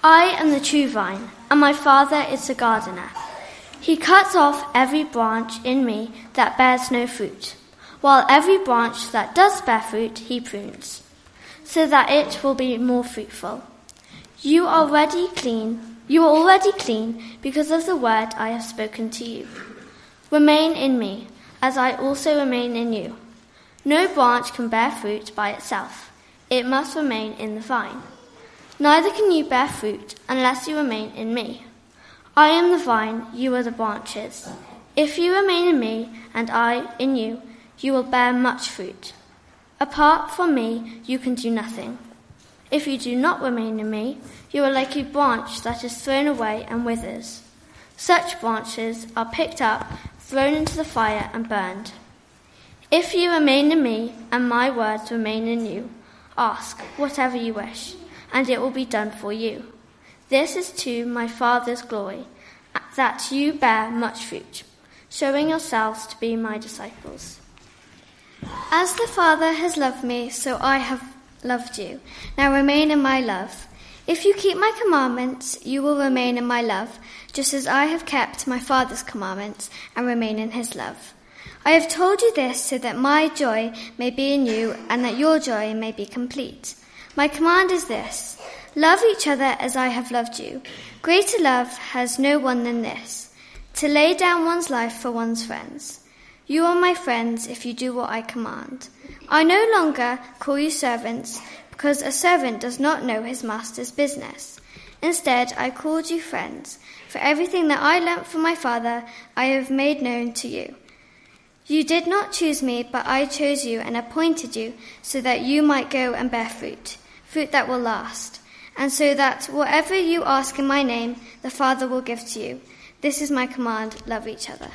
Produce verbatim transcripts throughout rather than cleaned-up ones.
I am the true vine, and my Father is the gardener. He cuts off every branch in me that bears no fruit, while every branch that does bear fruit he prunes, so that it will be more fruitful. You are already clean. You are already clean because of the word I have spoken to you. Remain in me, as I also remain in you. No branch can bear fruit by itself. It must remain in the vine. Neither can you bear fruit unless you remain in me. I am the vine, you are the branches. If you remain in me, and I in you, you will bear much fruit. Apart from me, you can do nothing. If you do not remain in me, you are like a branch that is thrown away and withers. Such branches are picked up, thrown into the fire, and burned. If you remain in me, and my words remain in you, ask whatever you wish, and it will be done for you. This is to my Father's glory, that you bear much fruit, showing yourselves to be my disciples. As the Father has loved me, so I have loved you. Now remain in my love. If you keep my commandments, you will remain in my love, just as I have kept my Father's commandments and remain in his love. I have told you this so that my joy may be in you and that your joy may be complete. My command is this: love each other as I have loved you. Greater love has no one than this, to lay down one's life for one's friends. You are my friends if you do what I command. I no longer call you servants, because a servant does not know his master's business. Instead, I called you friends, for everything that I learnt from my Father I have made known to you. You did not choose me, but I chose you and appointed you so that you might go and bear fruit, fruit that will last, and so that whatever you ask in my name, the Father will give to you. This is my command: love each other.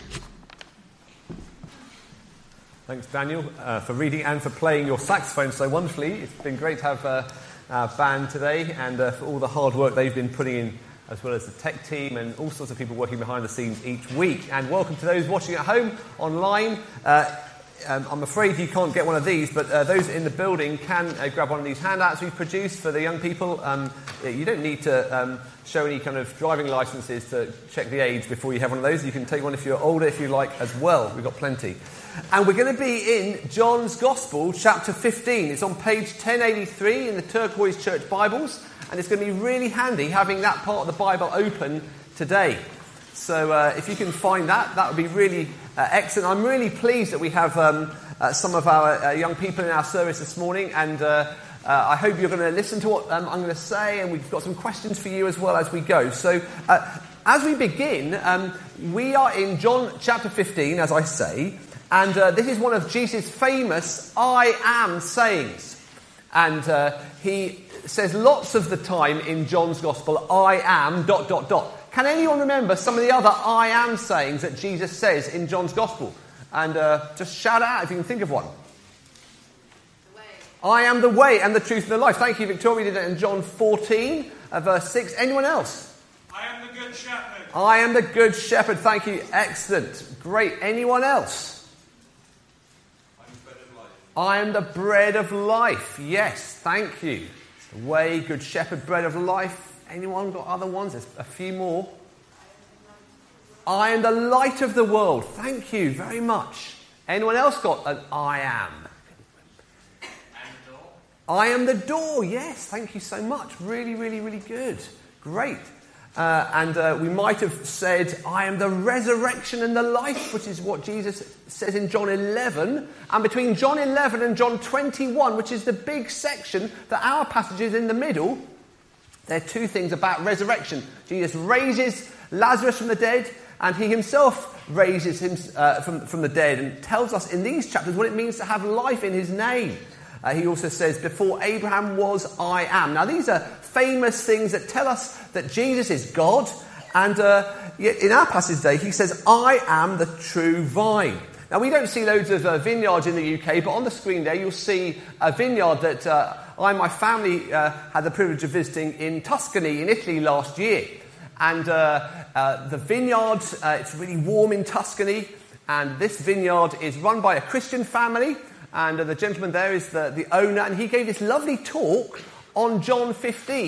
Thanks, Daniel, uh, for reading and for playing your saxophone so wonderfully. It's been great to have uh, our band today, and uh, for all the hard work they've been putting in, as well as the tech team and all sorts of people working behind the scenes each week. And welcome to those watching at home, online. Uh, um, I'm afraid you can't get one of these, but uh, those in the building can uh, grab one of these handouts we've produced for the young people. Um, you don't need to um, show any kind of driving licenses to check the age before you have one of those. You can take one if you're older, if you like, as well. We've got plenty. And we're going to be in John's Gospel, chapter fifteen. It's on page ten eighty-three in the Turquoise Church Bibles, and it's going to be really handy having that part of the Bible open today. So uh, if you can find that, that would be really uh, excellent. I'm really pleased that we have um, uh, some of our uh, young people in our service this morning, and uh, uh, I hope you're going to listen to what um, I'm going to say, and we've got some questions for you as well as we go. So uh, as we begin, um, we are in John chapter fifteen, as I say. And uh, this is one of Jesus' famous I am sayings. And uh, he says lots of the time in John's Gospel, I am dot, dot, dot. Can anyone remember some of the other I am sayings that Jesus says in John's Gospel? And uh, just shout out if you can think of one. The way. I am the way and the truth and the life. Thank you, Victoria. We did that in John fourteen, uh, verse six. Anyone else? I am the good shepherd. I am the good shepherd. Thank you. Excellent. Great. Anyone else? I am the bread of life. Yes, thank you. The way, good shepherd, bread of life. Anyone got other ones? There's a few more. I am the light of the world. Thank you very much. Anyone else got an I am? I am the door. Yes, thank you so much. Really, really, really good. Great. Uh, and uh, we might have said, I am the resurrection and the life, which is what Jesus says in John eleven. And between John eleven and John twenty-one, which is the big section that our passage is in the middle, there are two things about resurrection. Jesus raises Lazarus from the dead, and he himself raises him uh, from, from the dead, and tells us in these chapters what it means to have life in his name. Uh, he also says, before Abraham was, I am. Now, these are famous things that tell us that Jesus is God. And uh, in our passage today, he says, I am the true vine. Now, we don't see loads of uh, vineyards in the U K, but on the screen there, you'll see a vineyard that uh, I and my family uh, had the privilege of visiting in Tuscany in Italy last year. And uh, uh, the vineyard, uh, it's really warm in Tuscany. And this vineyard is run by a Christian family. And uh, the gentleman there is the, the owner, and he gave this lovely talk on John fifteen,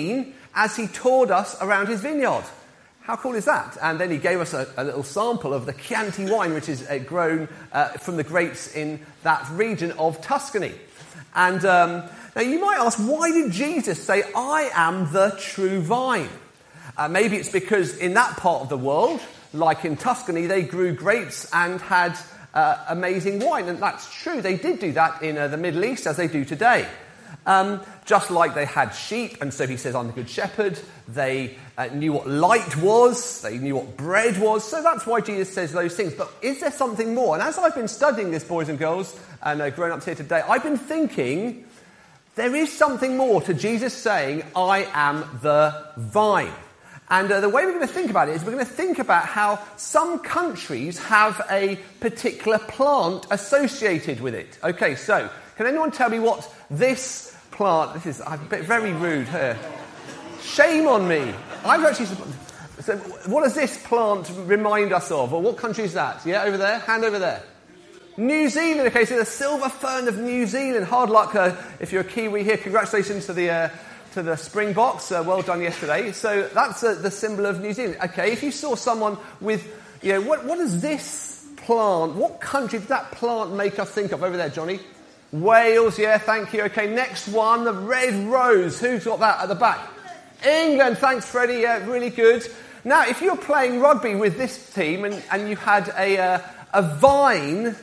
as he toured us around his vineyard. How cool is that? And then he gave us a, a little sample of the Chianti wine, which is uh, grown uh, from the grapes in that region of Tuscany. And um, now you might ask, why did Jesus say, I am the true vine? Uh, maybe it's because in that part of the world, like in Tuscany, they grew grapes and had uh, amazing wine. And that's true. They did do that in uh, the Middle East as they do today. Um, just like they had sheep, and so he says, I'm the good shepherd. They uh, knew what light was. They knew what bread was. So that's why Jesus says those things. But is there something more? And as I've been studying this, boys and girls, and uh, grown-ups here today, I've been thinking there is something more to Jesus saying, I am the vine. And uh, the way we're going to think about it is we're going to think about how some countries have a particular plant associated with it. Okay, so can anyone tell me what this plant... This is a bit very rude here. Shame on me. I've actually... So what does this plant remind us of? Or what country is that? Yeah, over there? Hand over there. New Zealand. Okay, so the silver fern of New Zealand. Hard luck uh, if you're a Kiwi here. Congratulations to the... Uh, to the Springboks, uh, well done yesterday. So that's uh, the symbol of New Zealand. Okay, if you saw someone with, you know, what, what does this plant, what country does that plant make us think of? Over there, Johnny. Wales, yeah, thank you. Okay, next one, the red rose. Who's got that at the back? England, thanks Freddie, yeah, really good. Now, if you're playing rugby with this team and, and you had a, uh, a vine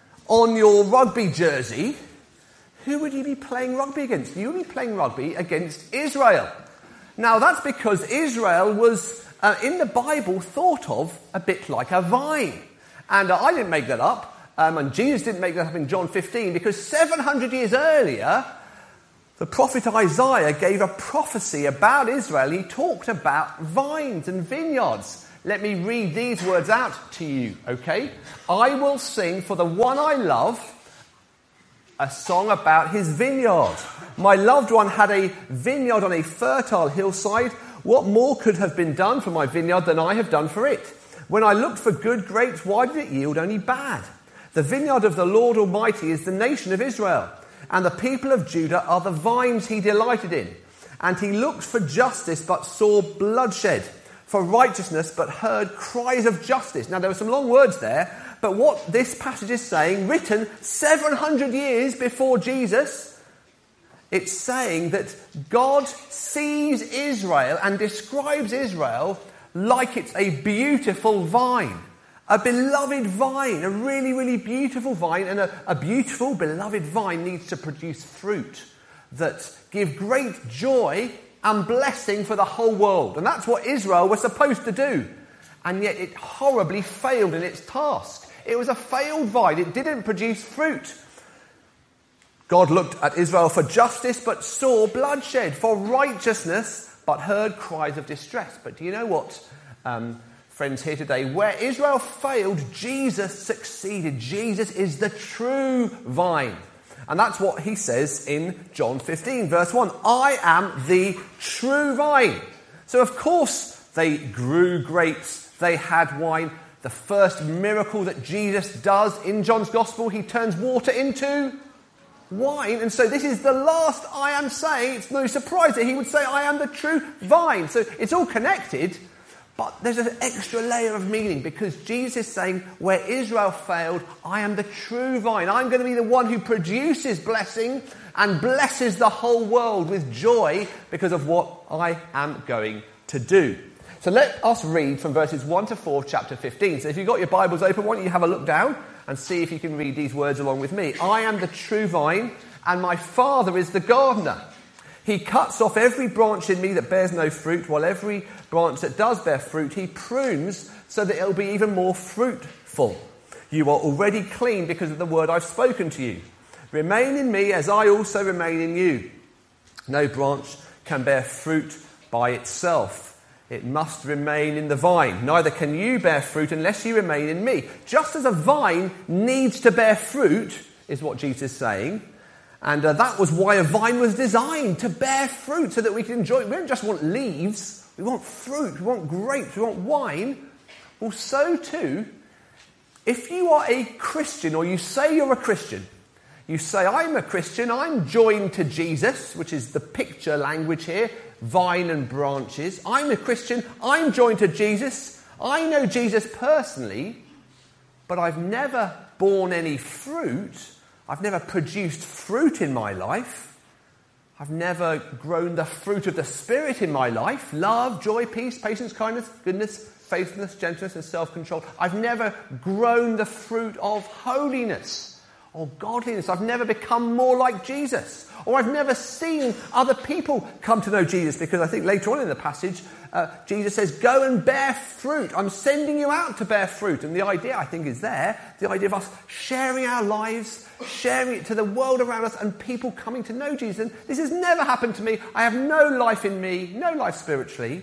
on your rugby jersey, who would you be playing rugby against? You would be playing rugby against Israel. Now, that's because Israel was, uh, in the Bible, thought of a bit like a vine. And uh, I didn't make that up, um, and Jesus didn't make that up in John fifteen, because seven hundred years earlier, the prophet Isaiah gave a prophecy about Israel. He talked about vines and vineyards. Let me read these words out to you, okay? I will sing for the one I love a song about his vineyard. My loved one had a vineyard on a fertile hillside. What more could have been done for my vineyard than I have done for it? When I looked for good grapes, why did it yield only bad? The vineyard of the Lord Almighty is the nation of Israel, and the people of Judah are the vines he delighted in. And he looked for justice, but saw bloodshed, for righteousness, but heard cries of justice. Now, there were some long words there, but what this passage is saying, written seven hundred years before Jesus, it's saying that God sees Israel and describes Israel like it's a beautiful vine. A beloved vine, a really, really beautiful vine. And a, a beautiful, beloved vine needs to produce fruit that give great joy and blessing for the whole world. And that's what Israel was supposed to do. And yet it horribly failed in its task. It was a failed vine. It didn't produce fruit. God looked at Israel for justice, but saw bloodshed, for righteousness, but heard cries of distress. But do you know what, um, friends here today? Where Israel failed, Jesus succeeded. Jesus is the true vine. And that's what he says in John fifteen, verse one. I am the true vine. So, of course, they grew grapes. They had wine. The first miracle that Jesus does in John's Gospel, he turns water into wine. And so this is the last I am saying. It's no surprise that he would say, I am the true vine. So it's all connected, but there's an extra layer of meaning, because Jesus is saying, where Israel failed, I am the true vine. I'm going to be the one who produces blessing and blesses the whole world with joy because of what I am going to do. So let us read from verses one to four of chapter fifteen. So if you've got your Bibles open, why don't you have a look down and see if you can read these words along with me. I am the true vine, and my Father is the gardener. He cuts off every branch in me that bears no fruit, while every branch that does bear fruit he prunes so that it'll be even more fruitful. You are already clean because of the word I've spoken to you. Remain in me as I also remain in you. No branch can bear fruit by itself. It must remain in the vine. Neither can you bear fruit unless you remain in me. Just as a vine needs to bear fruit, is what Jesus is saying. And uh, that was why a vine was designed, to bear fruit so that we can enjoy it. We don't just want leaves. We want fruit. We want grapes. We want wine. Well, so too, if you are a Christian, or you say you're a Christian, you say, I'm a Christian, I'm joined to Jesus, which is the picture language here. vine and branches. I'm a Christian. I'm joined to Jesus. I know Jesus personally, but I've never borne any fruit. I've never produced fruit in my life. I've never grown the fruit of the Spirit in my life. Love, joy, peace, patience, kindness, goodness, faithfulness, gentleness, and self-control. I've never grown the fruit of holiness or godliness. I've never become more like Jesus. Or I've never seen other people come to know Jesus, because I think later on in the passage, uh, Jesus says, go and bear fruit. I'm sending you out to bear fruit. And the idea, I think, is there, the idea of us sharing our lives, sharing it to the world around us, and people coming to know Jesus. And this has never happened to me. I have no life in me, no life spiritually.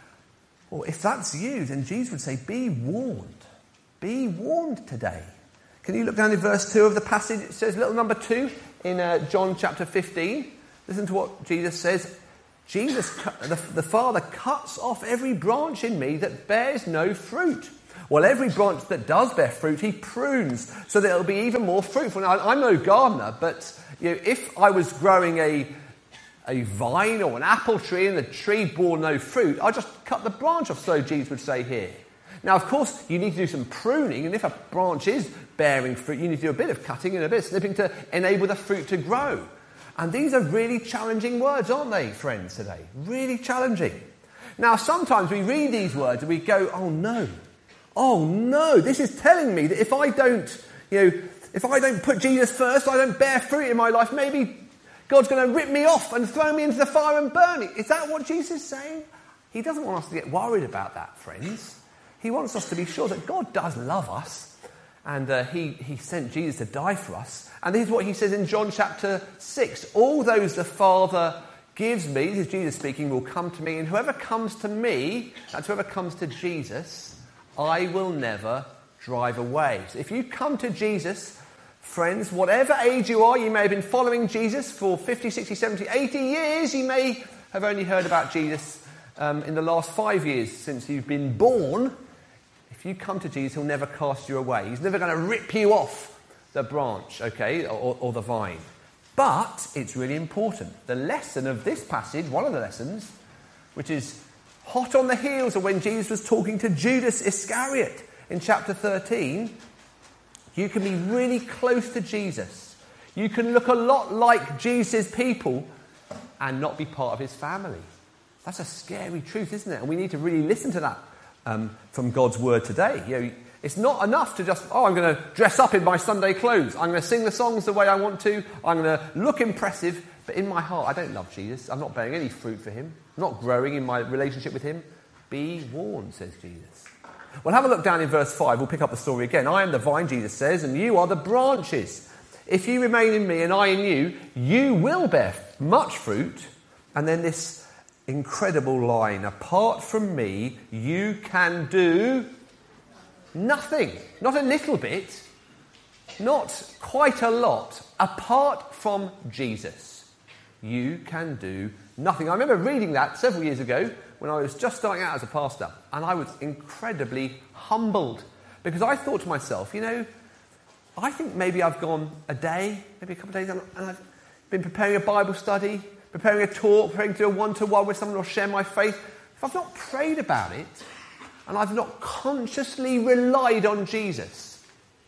Well, if that's you, then Jesus would say, be warned. Be warned today. Can you look down in verse two of the passage? It says, little number two in uh, John chapter fifteen. Listen to what Jesus says. Jesus, the, the Father cuts off every branch in me that bears no fruit. Well, every branch that does bear fruit, he prunes so that it'll be even more fruitful. Now, I'm no gardener, but you know, if I was growing a a vine or an apple tree and the tree bore no fruit, I'd just cut the branch off, so Jesus would say here. Now, of course, you need to do some pruning, and if a branch is bearing fruit, you need to do a bit of cutting and a bit of snipping to enable the fruit to grow. And these are really challenging words, aren't they, friends, today? Really challenging. Now, sometimes we read these words and we go, oh no, oh no, this is telling me that if I don't, you know, if I don't put Jesus first, I don't bear fruit in my life, maybe God's going to rip me off and throw me into the fire and burn me. Is that what Jesus is saying? He doesn't want us to get worried about that, friends. He wants us to be sure that God does love us, and uh, he, he sent Jesus to die for us. And this is what he says in John chapter six. All those the Father gives me, this is Jesus speaking, will come to me, and whoever comes to me, that's whoever comes to Jesus, I will never drive away. So if you come to Jesus, friends, whatever age you are, you may have been following Jesus for fifty, sixty, seventy, eighty years. You may have only heard about Jesus um, in the last five years since you've been born. If you come to Jesus, he'll never cast you away. He's never going to rip you off the branch, okay, or, or the vine. But it's really important. The lesson of this passage, one of the lessons, which is hot on the heels of when Jesus was talking to Judas Iscariot in chapter thirteen, you can be really close to Jesus. You can look a lot like Jesus' people and not be part of his family. That's a scary truth, isn't it? And we need to really listen to that um, from God's word today. You know, it's not enough to just, oh, I'm going to dress up in my Sunday clothes. I'm going to sing the songs the way I want to. I'm going to look impressive. But in my heart, I don't love Jesus. I'm not bearing any fruit for him. I'm not growing in my relationship with him. Be warned, says Jesus. Well, have a look down in verse five. We'll pick up the story again. I am the vine, Jesus says, and you are the branches. If you remain in me and I in you, you will bear much fruit. And then this incredible line, apart from me, you can do nothing. Not a little bit, not quite a lot. Apart from Jesus, you can do nothing. I remember reading that several years ago when I was just starting out as a pastor, and I was incredibly humbled because I thought to myself, you know, I think maybe I've gone a day, maybe a couple of days, and I've been preparing a Bible study, preparing a talk, preparing to do a one-to-one where someone will share my faith. If I've not prayed about it, and I've not consciously relied on Jesus,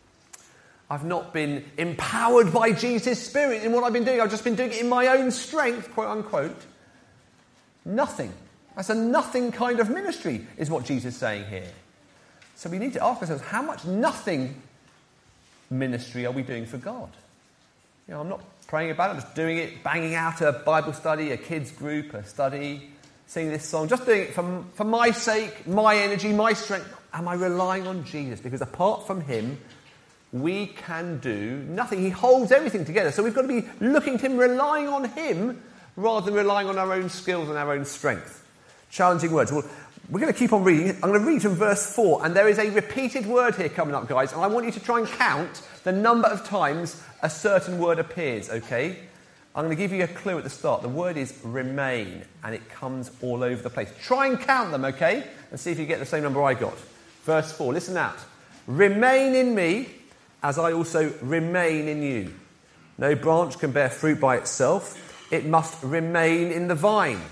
I've not been empowered by Jesus' Spirit in what I've been doing, I've just been doing it in my own strength, quote unquote, nothing. That's a nothing kind of ministry, is what Jesus is saying here. So we need to ask ourselves, how much nothing ministry are we doing for God? You know, I'm not praying about it, I'm just doing it, banging out a Bible study, a kids group, a study, singing this song, just doing it for, for my sake, my energy, my strength. Am I relying on Jesus? Because apart from him, we can do nothing. He holds everything together. So we've got to be looking to him, relying on him, rather than relying on our own skills and our own strength. Challenging words. Well, we're going to keep on reading. I'm going to read from verse four, and there is a repeated word here coming up, guys, and I want you to try and count the number of times a certain word appears, okay? I'm going to give you a clue at the start. The word is remain, and it comes all over the place. Try and count them, okay? And see if you get the same number I got. Verse four, listen out. Remain in me, as I also remain in you. No branch can bear fruit by itself. It must remain in the vine.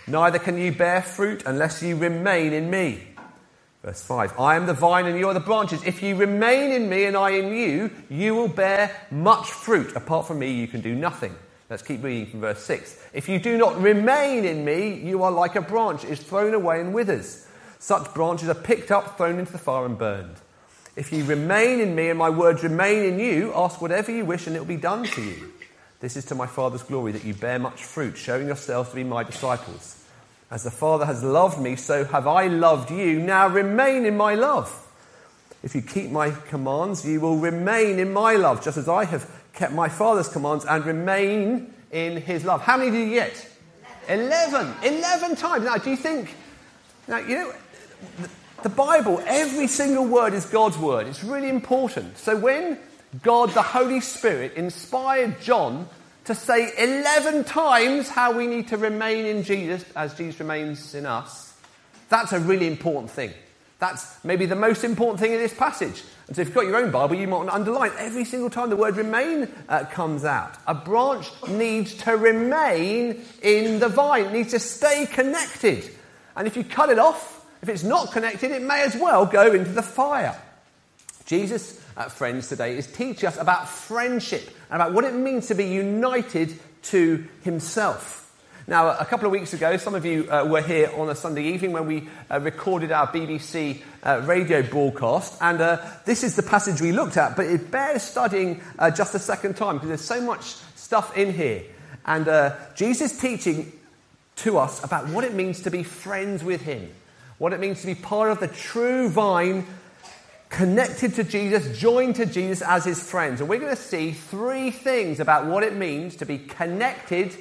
Neither can you bear fruit unless you remain in me. Verse five, I am the vine and you are the branches. If you remain in me and I in you, you will bear much fruit. Apart from me, you can do nothing. Let's keep reading from verse six. If you do not remain in me, you are like a branch that is thrown away and withers. Such branches are picked up, thrown into the fire and burned. If you remain in me and my words remain in you, ask whatever you wish and it will be done for you. This is to my Father's glory that you bear much fruit, showing yourselves to be my disciples. As the Father has loved me, so have I loved you. Now remain in my love. If you keep my commands, you will remain in my love, just as I have kept my Father's commands and remain in his love. How many did you get? Eleven. Eleven times. Now, do you think... Now, you know, the Bible, every single word is God's word. It's really important. So when God, the Holy Spirit, inspired John to say eleven times how we need to remain in Jesus as Jesus remains in us, that's a really important thing. That's maybe the most important thing in this passage. And so if you've got your own Bible, you might want to underline every single time the word remain uh, comes out. A branch needs to remain in the vine. It needs to stay connected. And if you cut it off, if it's not connected, it may as well go into the fire. Jesus, uh, friends, today is teaching us about friendship and about what it means to be united to himself. Now, a couple of weeks ago, some of you uh, were here on a Sunday evening when we uh, recorded our B B C uh, radio broadcast, and uh, this is the passage we looked at, but it bears studying uh, just a second time because there's so much stuff in here. And uh, Jesus is teaching to us about what it means to be friends with him, what it means to be part of the true vine, connected to Jesus, joined to Jesus as his friends. And we're going to see three things about what it means to be connected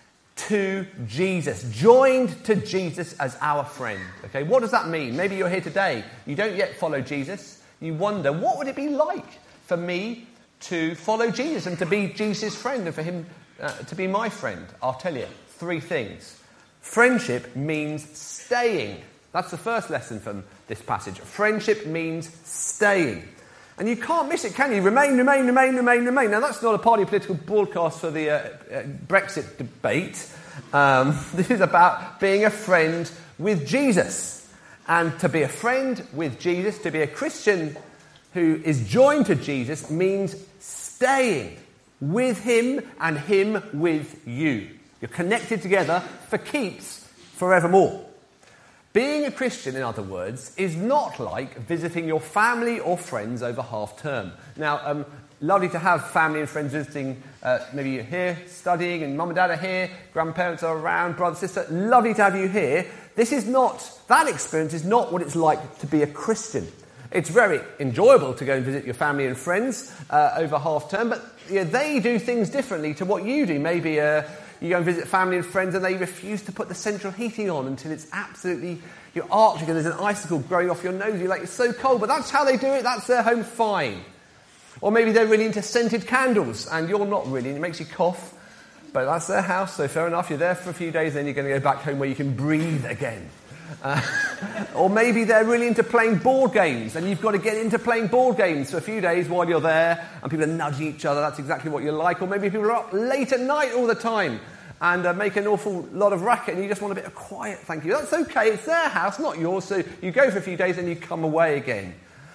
to Jesus, joined to Jesus as our friend. Okay, what does that mean? Maybe you're here today, you don't yet follow Jesus. You wonder, what would it be like for me to follow Jesus and to be Jesus' friend and for him uh, to be my friend? I'll tell you, three things. Friendship means staying. That's the first lesson from this passage. Friendship means staying. And you can't miss it, can you? Remain, remain, remain, remain, remain. Now, that's not a party political broadcast for the uh, uh, Brexit debate. Um, this is about being a friend with Jesus. And to be a friend with Jesus, to be a Christian who is joined to Jesus, means staying with him and him with you. You're connected together for keeps forevermore. Being a Christian, in other words, is not like visiting your family or friends over half term. Now, um, lovely to have family and friends visiting. Uh, maybe you're here studying and mum and dad are here, grandparents are around, brother, sister. Lovely to have you here. This is not, that experience is not what it's like to be a Christian. It's very enjoyable to go and visit your family and friends uh, over half term, but you know, they do things differently to what you do. Maybe uh, you go and visit family and friends and they refuse to put the central heating on until it's absolutely, you're Arctic and there's an icicle growing off your nose. You're like, it's so cold, but that's how they do it. That's their home, fine. Or maybe they're really into scented candles and you're not really, and it makes you cough. But that's their house, so fair enough. You're there for a few days, then you're going to go back home where you can breathe again. Uh, or maybe they're really into playing board games and you've got to get into playing board games for a few days while you're there and people are nudging each other. That's exactly what you like. Or maybe people are up late at night all the time and uh, make an awful lot of racket and you just want a bit of quiet, thank you. That's okay, it's their house, not yours, so you go for a few days and you come away again.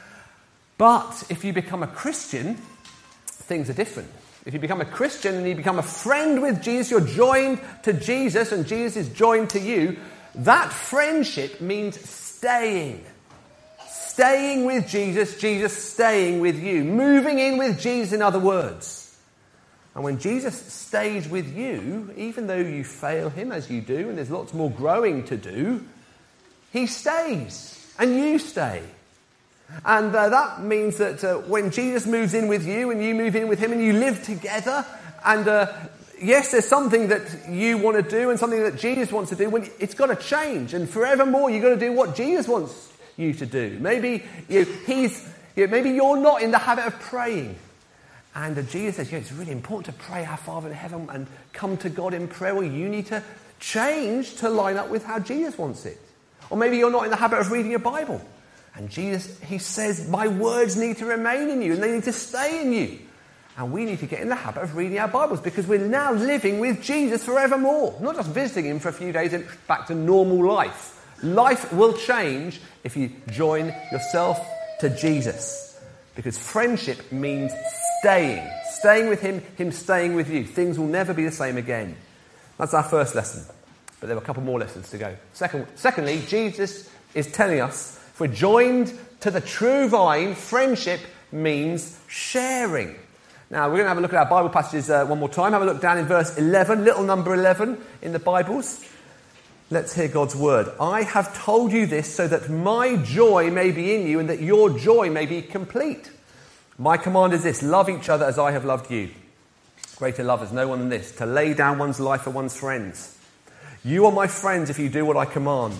But if you become a Christian, things are different. If you become a Christian and you become a friend with Jesus, you're joined to Jesus and Jesus is joined to you, that friendship means staying. Staying with Jesus, Jesus staying with you. Moving in with Jesus, in other words. And when Jesus stays with you, even though you fail him as you do, and there's lots more growing to do, he stays and you stay. And uh, that means that uh, when Jesus moves in with you and you move in with him and you live together and uh, yes, there's something that you want to do and something that Jesus wants to do. Well, it's got to change. And forevermore, you've got to do what Jesus wants you to do. Maybe you know, he's, you know, maybe you're not in the habit of praying. And uh, Jesus says, yeah, it's really important to pray our Father in heaven and come to God in prayer. Well, you need to change to line up with how Jesus wants it. Or maybe you're not in the habit of reading your Bible. And Jesus, he says, my words need to remain in you and they need to stay in you. And we need to get in the habit of reading our Bibles because we're now living with Jesus forevermore. Not just visiting him for a few days and back to normal life. Life will change if you join yourself to Jesus. Because friendship means staying. Staying with him, him staying with you. Things will never be the same again. That's our first lesson. But there are a couple more lessons to go. Second, secondly, Jesus is telling us if we're joined to the true vine, friendship means sharing. Now, we're going to have a look at our Bible passages uh, one more time. Have a look down in verse eleven, little number eleven in the Bibles. Let's hear God's word. I have told you this so that my joy may be in you and that your joy may be complete. My command is this, love each other as I have loved you. Greater love is no one than this, to lay down one's life for one's friends. You are my friends if you do what I command.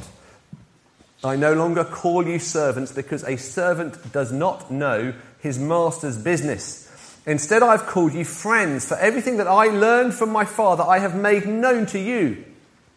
I no longer call you servants because a servant does not know his master's business. Instead, I have called you friends, for everything that I learned from my Father I have made known to you.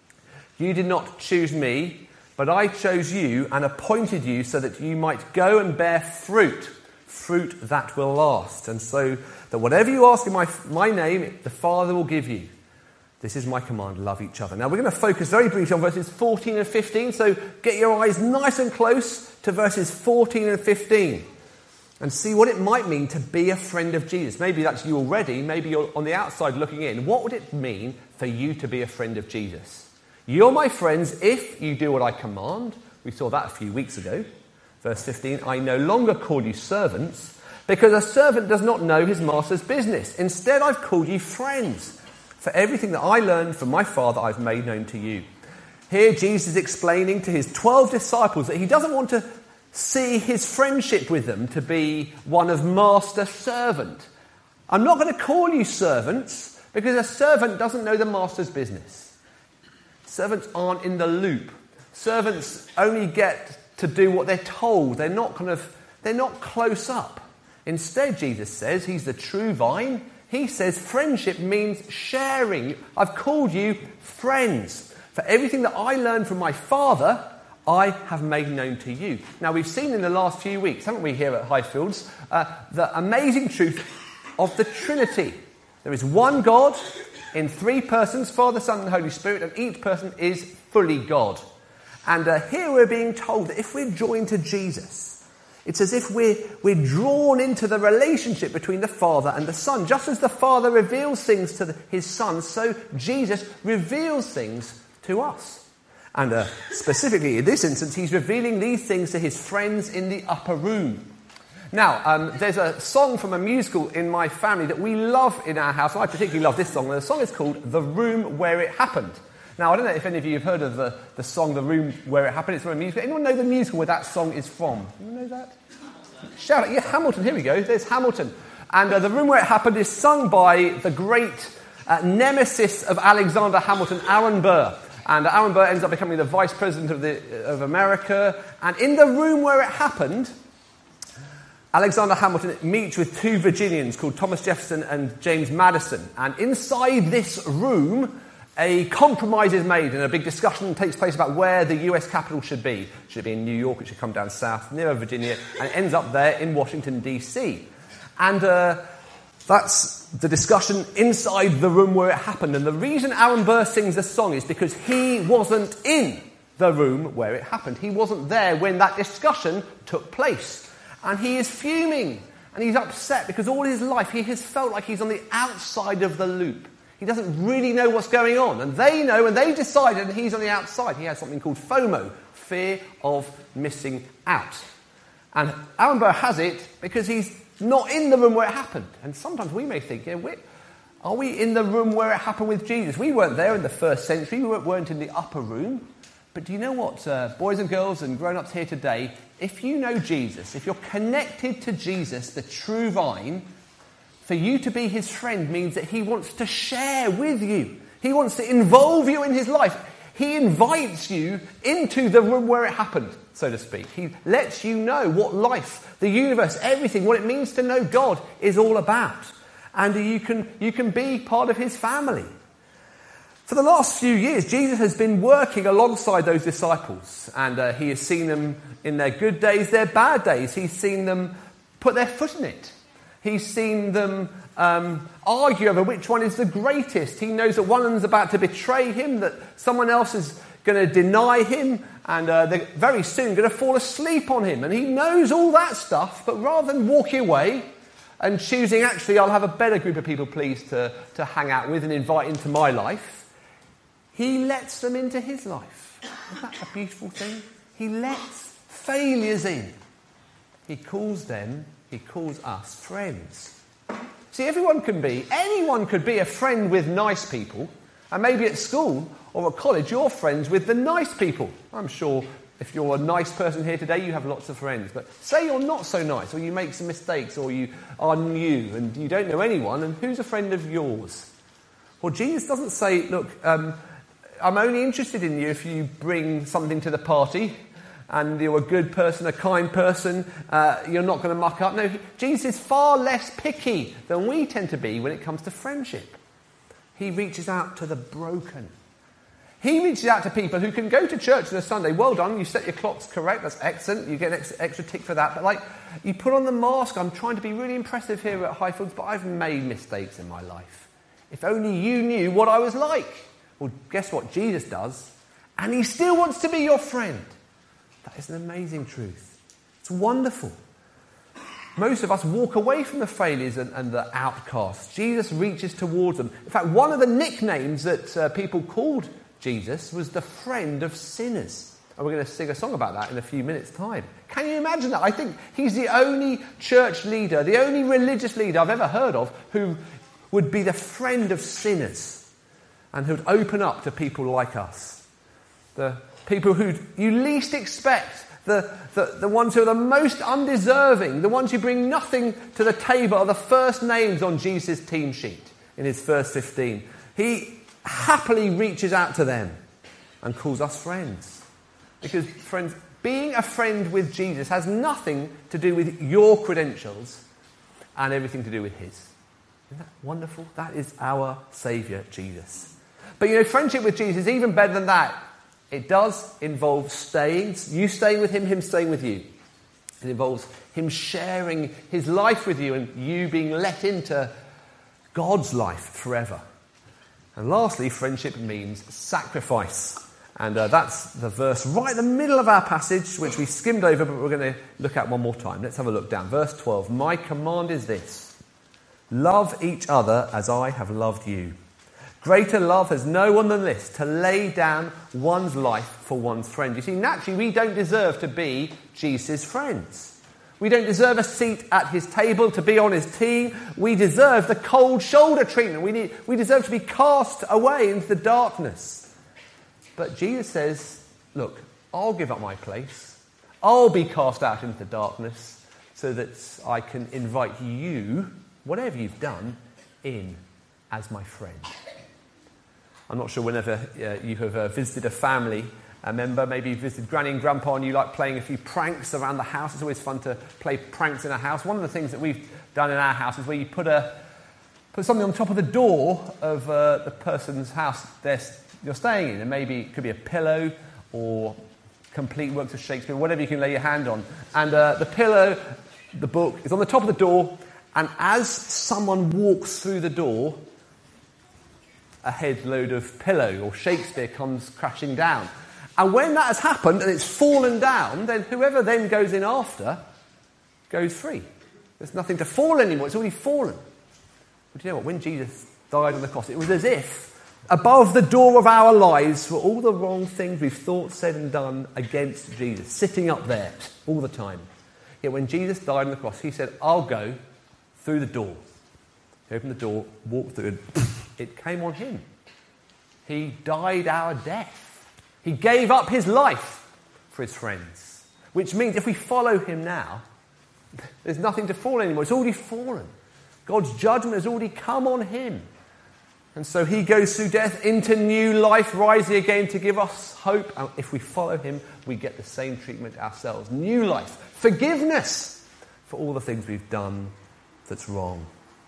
You did not choose me, but I chose you and appointed you so that you might go and bear fruit, fruit that will last. And so that whatever you ask in my, my name, the Father will give you. This is my command, love each other. Now we're going to focus very briefly on verses fourteen and fifteen, so get your eyes nice and close to verses fourteen and fifteen. And see what it might mean to be a friend of Jesus. Maybe that's you already, maybe you're on the outside looking in. What would it mean for you to be a friend of Jesus? You're my friends if you do what I command. We saw that a few weeks ago. Verse fifteen, I no longer call you servants, because a servant does not know his master's business. Instead, I've called you friends. For everything that I learned from my Father, I've made known to you. Here, Jesus is explaining to his twelve disciples that he doesn't want to see his friendship with them to be one of master-servant. I'm not going to call you servants because a servant doesn't know the master's business. Servants aren't in the loop. Servants only get to do what they're told. They're not kind of, they're not close up. Instead, Jesus says he's the true vine. He says friendship means sharing. I've called you friends. For everything that I learned from my Father, I have made known to you. Now, we've seen in the last few weeks, haven't we, here at Highfields, uh, the amazing truth of the Trinity. There is one God in three persons, Father, Son, and Holy Spirit, and each person is fully God. And uh, here we're being told that if we're joined to Jesus, it's as if we're, we're drawn into the relationship between the Father and the Son. Just as the Father reveals things to the, his Son, so Jesus reveals things to us. And uh, specifically in this instance, he's revealing these things to his friends in the upper room. Now, um, there's a song from a musical in my family that we love in our house. I particularly love this song. The song is called The Room Where It Happened. Now, I don't know if any of you have heard of the, the song The Room Where It Happened. It's from a musical. Anyone know the musical where that song is from? You know that? Shout out. Yeah, Hamilton. Here we go. There's Hamilton. And uh, The Room Where It Happened is sung by the great uh, nemesis of Alexander Hamilton, Aaron Burr. And Aaron Burr ends up becoming the vice president of, the, of America. And in the room where it happened, Alexander Hamilton meets with two Virginians called Thomas Jefferson and James Madison. And inside this room, a compromise is made and a big discussion takes place about where the U S capital should be. Should it be in New York? It should come down south, near Virginia. And it ends up there in Washington, D C. And uh, that's the discussion inside the room where it happened. And the reason Aaron Burr sings this song is because he wasn't in the room where it happened. He wasn't there when that discussion took place. And he is fuming and he's upset because all his life he has felt like he's on the outside of the loop. He doesn't really know what's going on. And they know and they decided he's on the outside. He has something called FOMO, fear of missing out. And Aaron Burr has it because he's not in the room where it happened. And sometimes we may think, yeah, we're, are we in the room where it happened with Jesus? We weren't there in the first century. We weren't in the upper room. But do you know what, uh, boys and girls and grown-ups here today, if you know Jesus, if you're connected to Jesus, the true vine, for you to be his friend means that he wants to share with you. He wants to involve you in his life. He invites you into the room where it happened, so to speak. He lets you know what life, the universe, everything, what it means to know God is all about. And you can, you can be part of his family. For the last few years, Jesus has been working alongside those disciples. And uh, he has seen them in their good days, their bad days. He's seen them put their foot in it. He's seen them um, argue over which one is the greatest. He knows that one of them's about to betray him, that someone else is going to deny him, and uh, they're very soon going to fall asleep on him. And he knows all that stuff, but rather than walking away and choosing, actually, I'll have a better group of people, please, to, to hang out with and invite into my life, he lets them into his life. Isn't that a beautiful thing? He lets failures in. He calls them, he calls us friends. See, everyone can be, anyone could be a friend with nice people, and maybe at school or at college you're friends with the nice people. I'm sure if you're a nice person here today, you have lots of friends. But say you're not so nice, or you make some mistakes, or you are new and you don't know anyone, and who's a friend of yours? Well, Jesus doesn't say, look, um, I'm only interested in you if you bring something to the party, and you're a good person, a kind person, uh, you're not going to muck up. No, Jesus is far less picky than we tend to be when it comes to friendship. He reaches out to the broken. He reaches out to people who can go to church on a Sunday. Well done, you set your clocks correct, that's excellent, you get an extra, extra tick for that. But like, you put on the mask, I'm trying to be really impressive here at Highfields, but I've made mistakes in my life. If only you knew what I was like. Well, guess what? Jesus does. And he still wants to be your friend. That is an amazing truth. It's wonderful. Most of us walk away from the failures and, and the outcasts. Jesus reaches towards them. In fact, one of the nicknames that uh, people called Jesus was the friend of sinners. And we're going to sing a song about that in a few minutes' time. Can you imagine that? I think he's the only church leader, the only religious leader I've ever heard of who would be the friend of sinners and who'd open up to people like us. The people who you least expect, the, the, the ones who are the most undeserving, the ones who bring nothing to the table are the first names on Jesus' team sheet in his verse fifteen. He happily reaches out to them and calls us friends. Because, friends, being a friend with Jesus has nothing to do with your credentials and everything to do with his. Isn't that wonderful? That is our Saviour, Jesus. But, you know, friendship with Jesus is even better than that. It does involve staying, you staying with him, him staying with you. It involves him sharing his life with you and you being let into God's life forever. And lastly, friendship means sacrifice. And uh, that's the verse right in the middle of our passage, which we skimmed over, but we're going to look at one more time. Let's have a look down. Verse twelve, my command is this: love each other as I have loved you. Greater love has no one than this, to lay down one's life for one's friend. You see, naturally, we don't deserve to be Jesus' friends. We don't deserve a seat at his table, to be on his team. We deserve the cold shoulder treatment. We need, we deserve to be cast away into the darkness. But Jesus says, look, I'll give up my place. I'll be cast out into the darkness so that I can invite you, whatever you've done, in as my friend. I'm not sure whenever uh, you have uh, visited a family a member, maybe you visited Granny and Grandpa and you like playing a few pranks around the house. It's always fun to play pranks in a house. One of the things that we've done in our house is where you put a put something on top of the door of uh, the person's house they're, you're staying in. And maybe it could be a pillow or complete works of Shakespeare, whatever you can lay your hand on. And uh, the pillow, the book, is on the top of the door, and as someone walks through the door, a head load of pillow or Shakespeare comes crashing down. And when that has happened and it's fallen down, then whoever then goes in after goes free. There's nothing to fall anymore. It's already fallen. But you know what? When Jesus died on the cross, it was as if above the door of our lives were all the wrong things we've thought, said and done against Jesus, sitting up there all the time. Yet when Jesus died on the cross, he said, I'll go through the door. He opened the door, walked through, and it came on him. He died our death. He gave up his life for his friends. Which means if we follow him now, there's nothing to fall anymore. It's already fallen. God's judgment has already come on him. And so he goes through death into new life, rising again to give us hope. And if we follow him, we get the same treatment ourselves. New life. Forgiveness for all the things we've done that's wrong.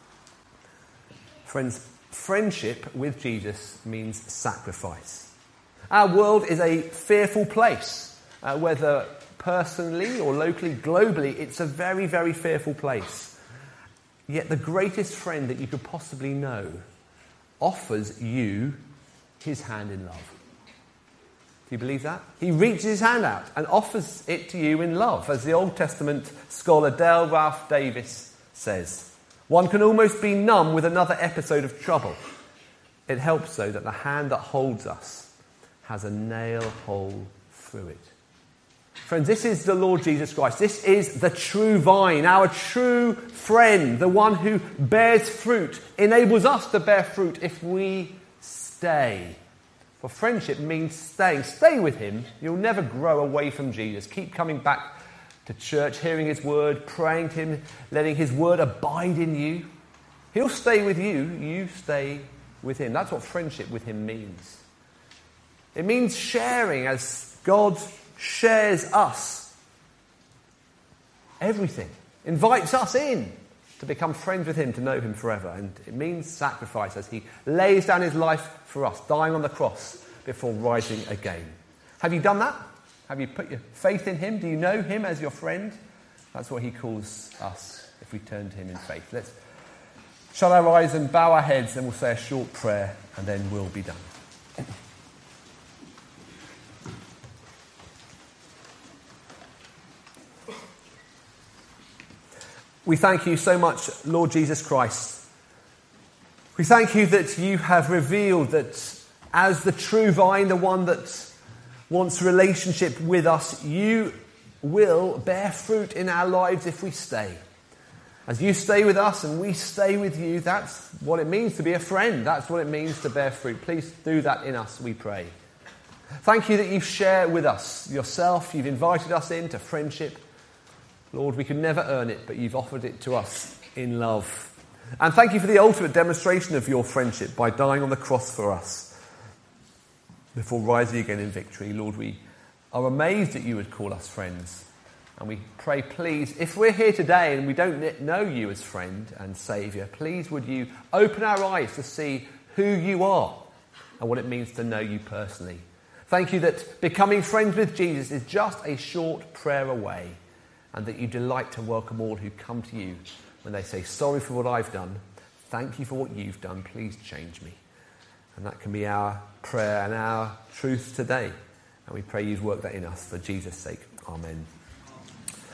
Friends, friendship with Jesus means sacrifice. Our world is a fearful place. Uh, whether personally or locally, globally, it's a very, very fearful place. yet the greatest friend that you could possibly know offers you his hand in love. Do you believe that? He reaches his hand out and offers it to you in love, as the Old Testament scholar Dale Ralph Davis says. One can almost be numb with another episode of trouble. It helps, though, that the hand that holds us has a nail hole through it. Friends, this is the Lord Jesus Christ. This is the true vine, our true friend, the one who bears fruit, enables us to bear fruit if we stay. For friendship means staying. Stay with him. You'll never grow away from Jesus. Keep coming back to church, hearing his word, praying to him, letting his word abide in you. He'll stay with you. You stay with him. That's what friendship with him means. It means sharing as God shares us. Everything. Invites us in to become friends with him, to know him forever. And it means sacrifice as he lays down his life for us, dying on the cross before rising again. Have you done that? Have you put your faith in him? Do you know him as your friend? That's what he calls us if we turn to him in faith. Let's shut our eyes and bow our heads, and we'll say a short prayer, and then we'll be done. We thank you so much, Lord Jesus Christ. We thank you that you have revealed that as the true vine, the one that wants relationship with us, you will bear fruit in our lives if we stay. As you stay with us and we stay with you, that's what it means to be a friend. That's what it means to bear fruit. Please do that in us, we pray. Thank you that you share with us yourself. You've invited us into friendship. Lord, we could never earn it, but you've offered it to us in love. And thank you for the ultimate demonstration of your friendship by dying on the cross for us before rising again in victory. Lord, we are amazed that you would call us friends. And we pray, please, if we're here today and we don't know you as friend and saviour, please would you open our eyes to see who you are and what it means to know you personally. Thank you that becoming friends with Jesus is just a short prayer away, and that you delight to welcome all who come to you when they say, sorry for what I've done, thank you for what you've done, please change me. And that can be our prayer and our truth today. And we pray you'd work that in us for Jesus' sake. Amen.